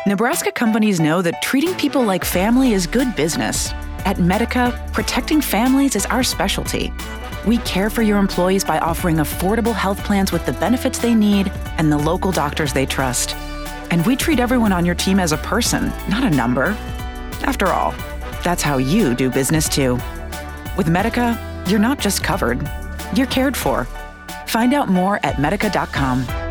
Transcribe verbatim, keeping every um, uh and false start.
Nebraska companies know that treating people like family is good business. At Medica, protecting families is our specialty. We care for your employees by offering affordable health plans with the benefits they need and the local doctors they trust. And we treat everyone on your team as a person, not a number. After all, that's how you do business too. With Medica, you're not just covered, you're cared for. Find out more at medica dot com.